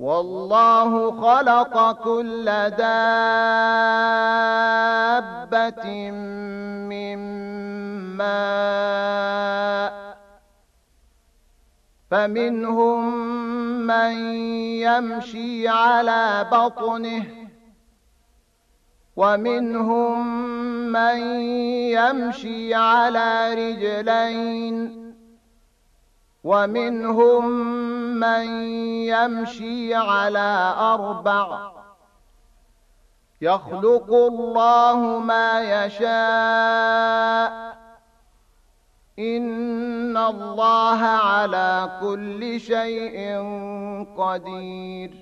والله خلق كل دابة من ماء فمنهم من يمشي على بطنه ومنهم من يمشي على رجلين ومنهم من يمشي على أربع يخلق الله ما يشاء إن الله على كل شيء قدير